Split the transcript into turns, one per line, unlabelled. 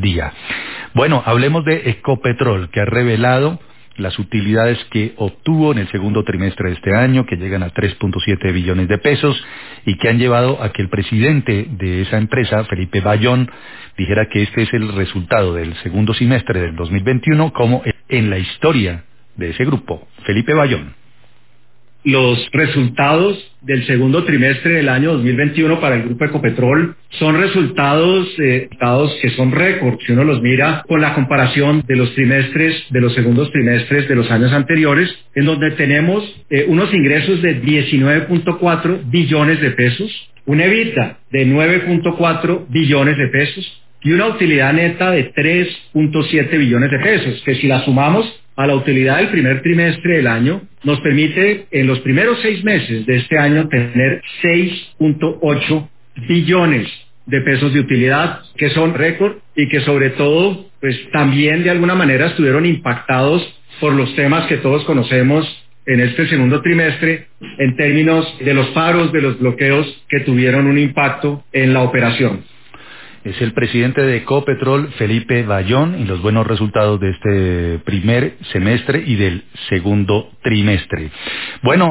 día. Bueno, hablemos de Ecopetrol, que ha revelado las utilidades que obtuvo en el segundo trimestre de este año, que llegan a 3.7 billones de pesos y que han llevado a que el presidente de esa empresa, Felipe Bayón, dijera que este es el resultado del segundo semestre del 2021 como en la historia de ese grupo. Felipe Bayón.
Los resultados del segundo trimestre del año 2021 para el Grupo Ecopetrol son resultados que son récord si uno los mira con la comparación de los segundos trimestres de los años anteriores, en donde tenemos unos ingresos de 19.4 billones de pesos, un EBITDA de 9.4 billones de pesos y una utilidad neta de 3.7 billones de pesos, que si la sumamos a la utilidad del primer trimestre del año, nos permite en los primeros 6 meses de este año tener 6.8 billones de pesos de utilidad, que son récord y que sobre todo, pues también de alguna manera estuvieron impactados por los temas que todos conocemos en este segundo trimestre, en términos de los paros, de los bloqueos que tuvieron un impacto en la operación.
Es el presidente de Ecopetrol, Felipe Bayón, y los buenos resultados de este primer semestre y del segundo trimestre. Bueno,